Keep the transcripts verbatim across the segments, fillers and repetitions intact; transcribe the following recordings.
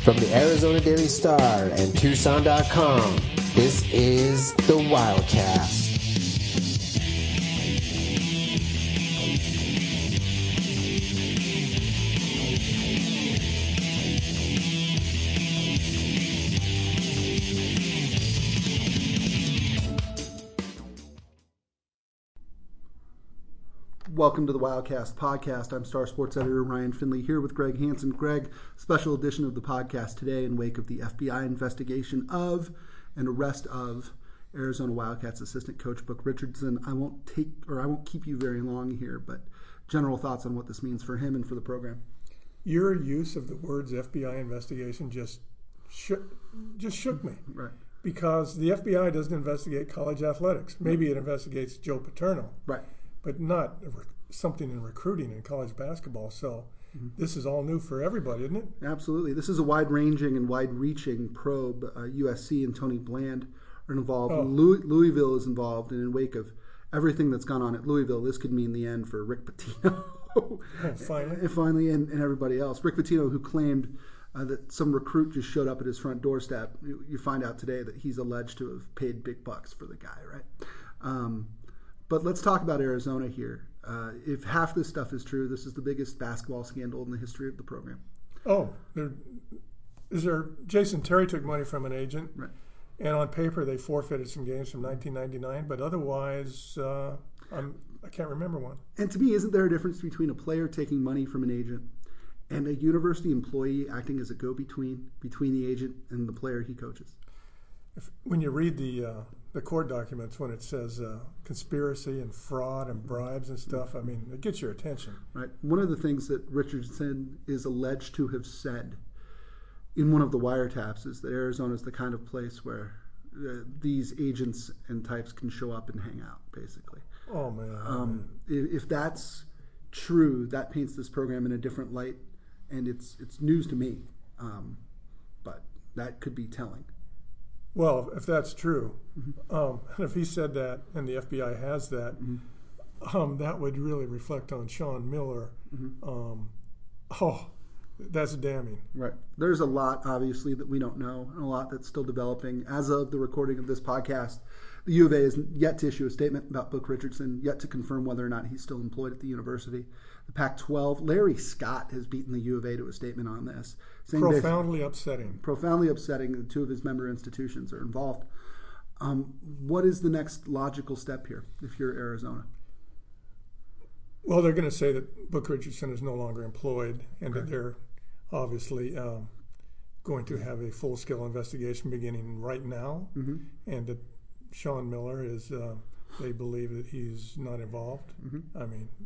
From the Arizona Daily Star and Tucson dot com, this is the Wildcast. Welcome to the Wildcast podcast. I'm Star Sports editor Ryan Finley here with Greg Hansen. Greg, special edition of the podcast today in wake of the F B I investigation of and arrest of Arizona Wildcats assistant coach Book Richardson. I won't take or I won't keep you very long here, but general thoughts on what this means for him and for the program. Your use of the words F B I investigation just shook, just shook me. Right. Because the F B I doesn't investigate college athletics. Maybe it investigates Joe Paterno. Right. But not something in recruiting in college basketball. So mm-hmm. This is all new for everybody, isn't it? Absolutely. This is a wide-ranging and wide-reaching probe. Uh, U S C and Tony Bland are involved. Oh. Louis, Louisville is involved. And in wake of everything that's gone on at Louisville, this could mean the end for Rick Pitino. oh, finally. And finally, and, and everybody else. Rick Pitino, who claimed uh, that some recruit just showed up at his front doorstep. You, you find out today that he's alleged to have paid big bucks for the guy, right? Um But let's talk about Arizona here. Uh, if half this stuff is true, this is the biggest basketball scandal in the history of the program. Oh, there, is there? Jason Terry took money from an agent, right. And on paper they forfeited some games from nineteen ninety-nine, but otherwise uh, I'm, I can't remember one. And to me, isn't there a difference between a player taking money from an agent and a university employee acting as a go-between between the agent and the player he coaches? If, when you read the uh, the court documents, when it says uh, conspiracy and fraud and bribes and stuff, I mean, it gets your attention. Right. One of the things that Richardson is alleged to have said in one of the wiretaps is that Arizona is the kind of place where uh, these agents and types can show up and hang out, basically. Oh, man. Um, if, if that's true, that paints this program in a different light, and it's it's news to me. Um, but that could be telling. Well, if that's true, mm-hmm. um, and if he said that and the F B I has that, mm-hmm. um, that would really reflect on Sean Miller. Mm-hmm. Um, oh, that's damning. Right. There's a lot, obviously, that we don't know, and a lot that's still developing. As of the recording of this podcast, the U of A is yet to issue a statement about Book Richardson, yet to confirm whether or not he's still employed at the university. The Pac twelve, Larry Scott has beaten the U of A to a statement on this. Profoundly upsetting. Profoundly upsetting. The two of his member institutions are involved. Um, what is the next logical step here if you're Arizona? Well, they're going to say that Book Richardson is no longer employed and okay. that they're obviously um, going to have a full-scale investigation beginning right now, mm-hmm. and that Sean Miller is, uh, they believe that he's not involved. Mm-hmm. I mean,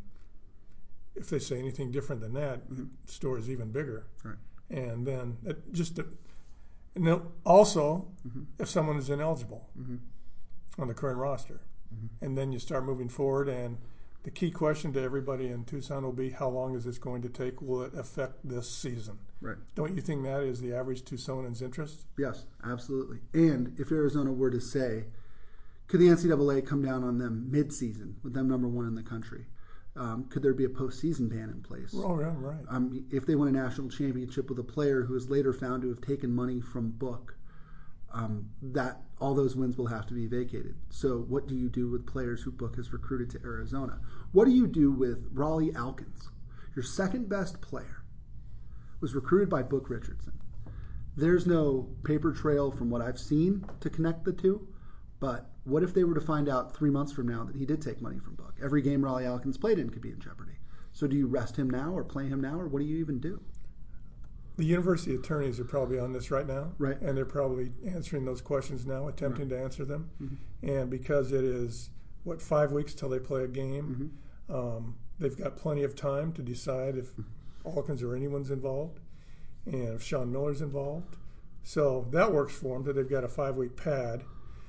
if they say anything different than that, mm-hmm. the story is even bigger. Right. And then it just, and also, mm-hmm. if someone is ineligible mm-hmm. on the current roster, mm-hmm. and then you start moving forward, and the key question to everybody in Tucson will be, how long is this going to take? Will it affect this season? Right. Don't you think that is the average Tucsonan's interest? Yes, absolutely. And if Arizona were to say, could the N C double A come down on them mid-season with them number one in the country? Um, could there be a postseason ban in place? Oh, yeah, right. Um, if they win a national championship with a player who is later found to have taken money from Book, um, that all those wins will have to be vacated. So what do you do with players who Book has recruited to Arizona? What do you do with Raleigh Alkins? Your second best player was recruited by Book Richardson. There's no paper trail from what I've seen to connect the two. But what if they were to find out three months from now that he did take money from Book? Every game Raleigh Alkins played in could be in jeopardy. So do you rest him now or play him now, or what do you even do? The university attorneys are probably on this right now. Right. And they're probably answering those questions now, attempting right. to answer them. Mm-hmm. And because it is, what, five weeks till they play a game, mm-hmm. um, they've got plenty of time to decide if Alkins or anyone's involved and if Sean Miller's involved. So that works for them, that they've got a five-week pad.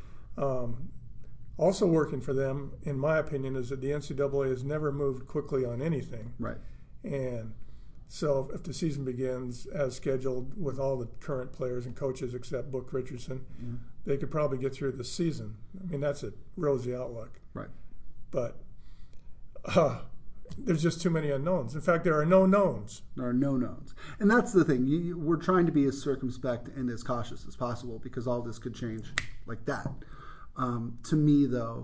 Um, also working for them, in my opinion, is that the N C double A has never moved quickly on anything. Right. And so if the season begins as scheduled with all the current players and coaches except Book Richardson, mm-hmm. they could probably get through the season. I mean, that's a rosy outlook. Right. But uh, there's just too many unknowns. In fact, there are no knowns. There are no knowns. And that's the thing. You, we're trying to be as circumspect and as cautious as possible because all this could change like that. Um, to me, though,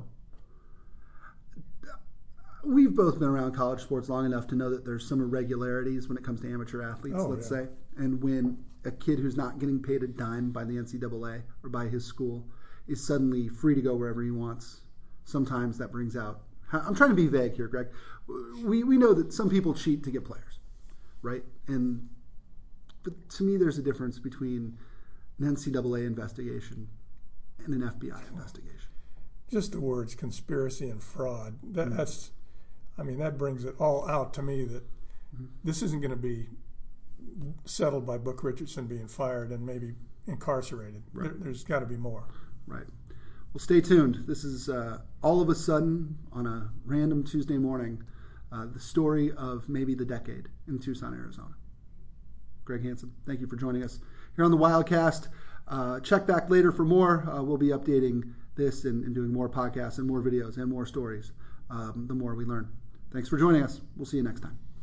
we've both been around college sports long enough to know that there's some irregularities when it comes to amateur athletes, oh, let's yeah. say. And when a kid who's not getting paid a dime by the N C double A or by his school is suddenly free to go wherever he wants, sometimes that brings out... I'm trying to be vague here, Greg. We we know that some people cheat to get players, right? And but to me, there's a difference between an N C double A investigation and an F B I investigation. Just the words conspiracy and fraud. That, mm-hmm. That's, I mean, that brings it all out to me that mm-hmm. this isn't going to be settled by Book Richardson being fired and maybe incarcerated. Right. There, there's got to be more. Right. Well, stay tuned. This is uh, all of a sudden, on a random Tuesday morning, uh, the story of maybe the decade in Tucson, Arizona. Greg Hansen, thank you for joining us here on the Wildcast. Uh, check back later for more. Uh, we'll be updating this and, and doing more podcasts and more videos and more stories um, the more we learn. Thanks for joining us. We'll see you next time.